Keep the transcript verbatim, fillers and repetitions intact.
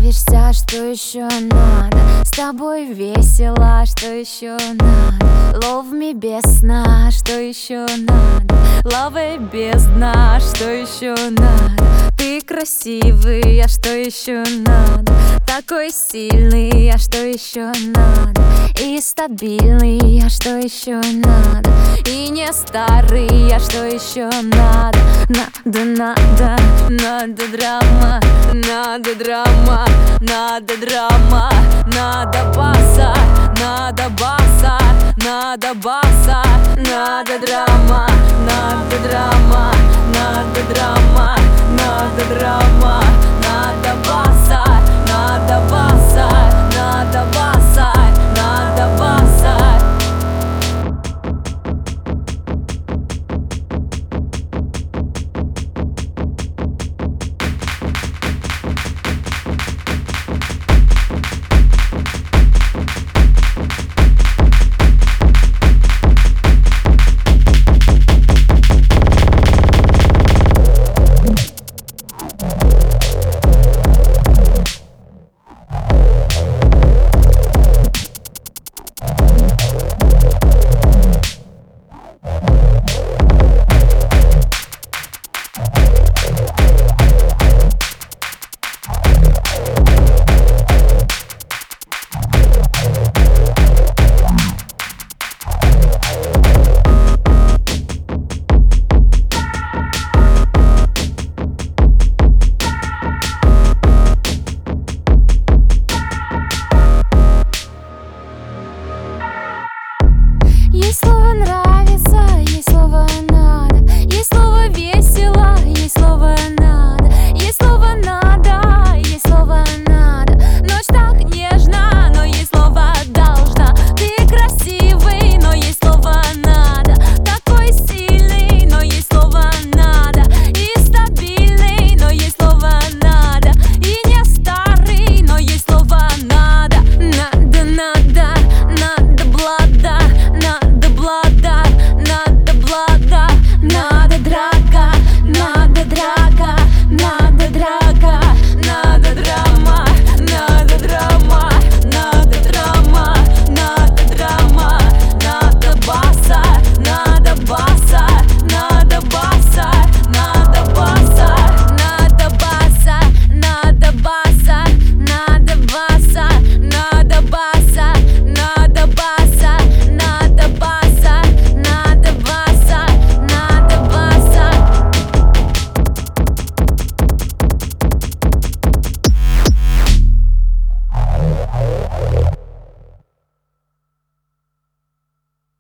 нравишься, что еще надо? С тобой весело, что еще надо? Love me без сна, что еще надо? Love без дна, что еще надо? Ты красивый, а что еще надо? Такой сильный, а что еще надо? И стабильный, а что еще надо? И не старый, а что еще надо? Надо, надо, надо драма, надо драма, надо драма, надо баса, надо баса, надо баса, надо драма, надо драма, надо драма, надо драма.